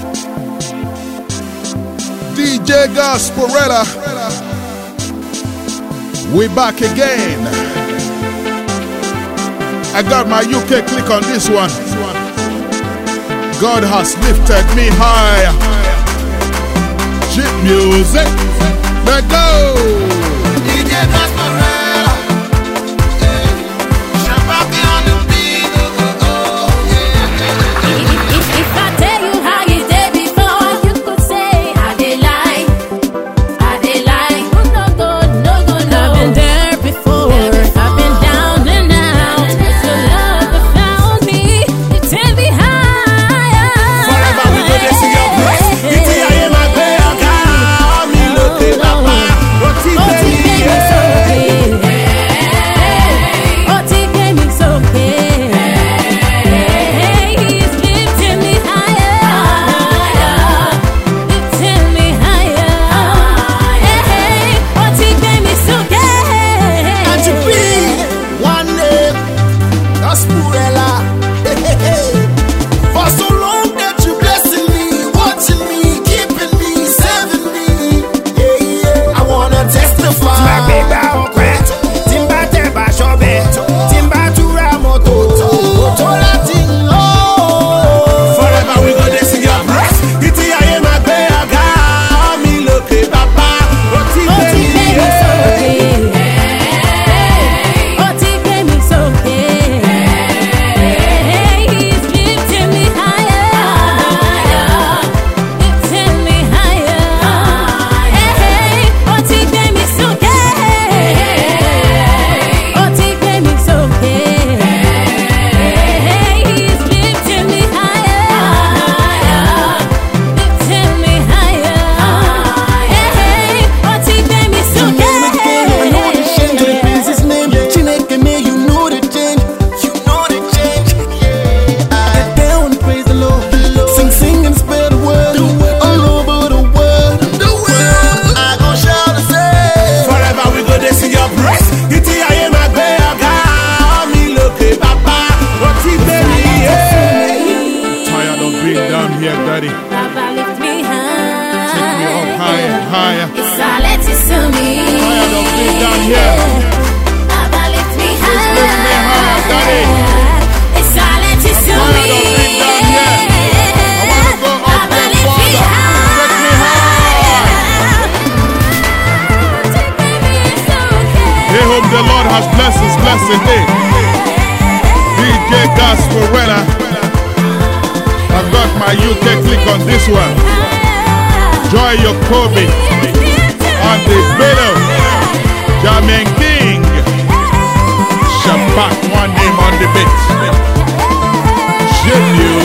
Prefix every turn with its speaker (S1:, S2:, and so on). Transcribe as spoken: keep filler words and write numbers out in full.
S1: D J Gasparella, we back again. I got my U K click on this one. God has lifted me higher. Shit music, let go.
S2: D J Gasparella, Shabaki on the beat. Oh, oh, yeah.
S3: If, if I tell you how you did before, you could say I did lie, I did lie. No go, no go, no. I've been there before. I've been down and out. It's your love that found me. You take me higher.
S2: Forever we go this in your place. D J I am my prayer, God. Me look at Papa. What he made
S3: so good. Oh, he gave me so good. He's lifting me higher, lifting me higher. Oh, he gave me so good.
S2: and to be one name. Gasparella. For so long that you blessing me, watching me, keeping me, saving me. Yeah, yeah. I wanna testify. Forever we go this in your breast. D T I am my prayer, God. Me look at Papa. What he
S3: Oh, he gave me so
S2: made.
S3: good. Oh, he gave me so good. He's lifting me higher, lifting me higher. Oh, he gave me so good. Oh, he gave me so good. He's lifting me higher, lifting me higher. Oh, he gave me so good.
S2: Forever we go this in your breast. D T I am my prayer, God. Me look at Papa. What he made me.
S1: Tired of being down here, Daddy.
S3: Baba, lift me high.
S1: Take me up higher and higher.
S3: It's all that is to me.
S1: Tired of being down here.
S3: Baba, lift me high.
S1: lift me higher, Daddy.
S3: It's all that is to
S1: Tired
S3: me.
S1: of being down here. I wanna go up
S3: Baba,
S1: and
S3: lift me
S1: farther. Take me higher. Hey, hope the Lord has blessed his blessed day. D J Gasparella, I got my U K click on this one. Joy Yokobi on the middle. Jamin King. Shabak, one name on the beat. Shit, you.